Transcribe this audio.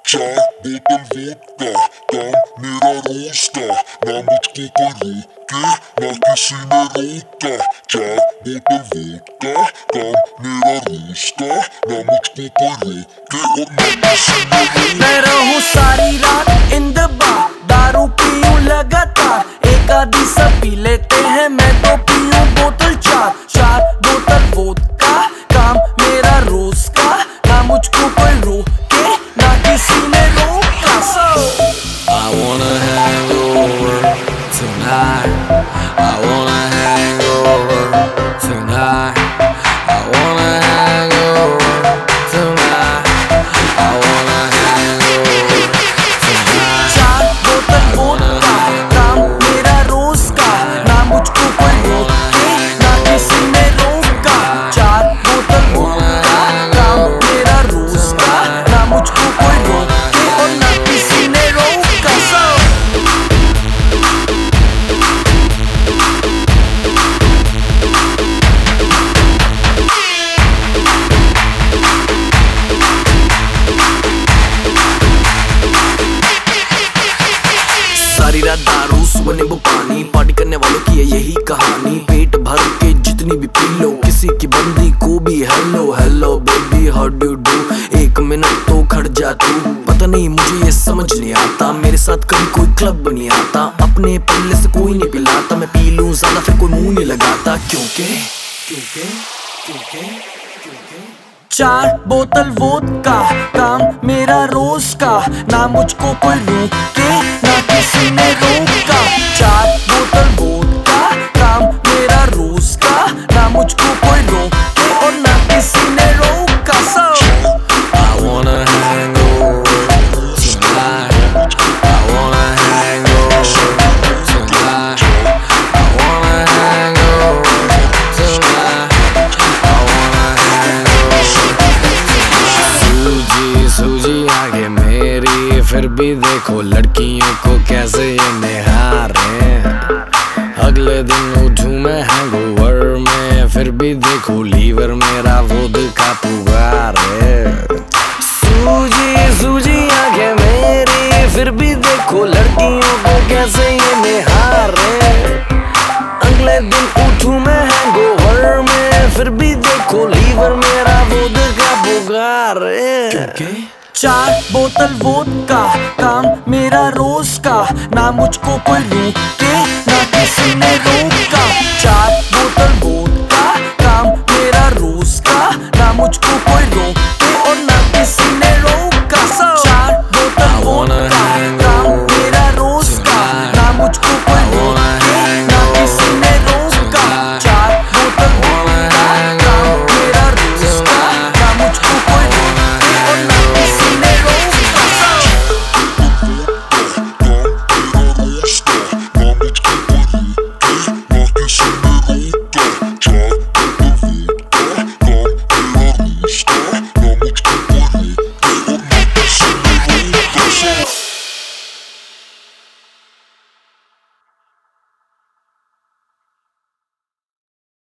चार बोतल वोडका, काम मेरा रोज का, ना मुझको कोई रोके ना किसी ने रोका। चार बोतल वोडका, काम मेरा रोज का, ना मुझको कोई रोके और ना किसी ने रोका। मैं रहूं सारी रात इन द बार, दारू पीऊं लगातार, एक आधी सब पी लेते हैं, मैं तो पीऊं बोतल चार। चार बोतल वोडका, काम मेरा रोज का, ना मुझको कोई रोके ना किसी ने रोका। I wanna hang over tonight. I wanna hang over tonight. I wanna hang over tonight. I wanna hang over tonight. चार बोतल वोडका, काम मेरा रोज का, ना मुझको कोई रोके ना किसी ने रोका। चार बोतल वोडका, काम मेरा रोज का, ना मुझको कोई रोके और ना किसी ने रोका। सारी रात दारू सुबह नींबू पानी, पार्टी करने वालों की है यही कहानी। पेट भर के जितनी भी पी लो, किसी की बंदी को भी hello hello baby how do do. एक मिनट तो खड़ जा तू, पता नहीं मुझे ये समझ नहीं आता, मेरे साथ कभी कोई क्लब नहीं आता, अपने पल्ले से कोई नहीं पिलाता, मैं पी लूं ज्यादा फिर कोई मुंह नहीं लगाता। क्योंकि क्योंकि क्योंकि क्योंकि चार बोतल वोडका, काम मेरा रोज का, ना मुझको कोई रोके ना किसी ने रोका। चार बोतल वोडका, काम मेरा रोज का, ना मुझको कोई रोके और ना किसी ने रोका। I wanna hang over tonight. I wanna hang over tonight. I wanna hang over tonight. I wanna hang over. सूजी सूजी आगे मेरी, फिर भी देखो लड़कियों को कैसे ये निहारे। अगले दिन उठूं मैं हैंगओवर में, फिर भी देखो लीवर मेरा वोडका पुकार है। सूजी सूजी आंखें मेरी, फिर भी देखो लड़कियों को कैसे ये निहारे। अगले दिन उठूं मैं हैंगओवर में, फिर भी देखो लीवर मेरा वोडका पुकार है। चार बोतल वोडका, काम मेरा रोज का, ना मुझको कोई रोके ना किसी ने रोका। चार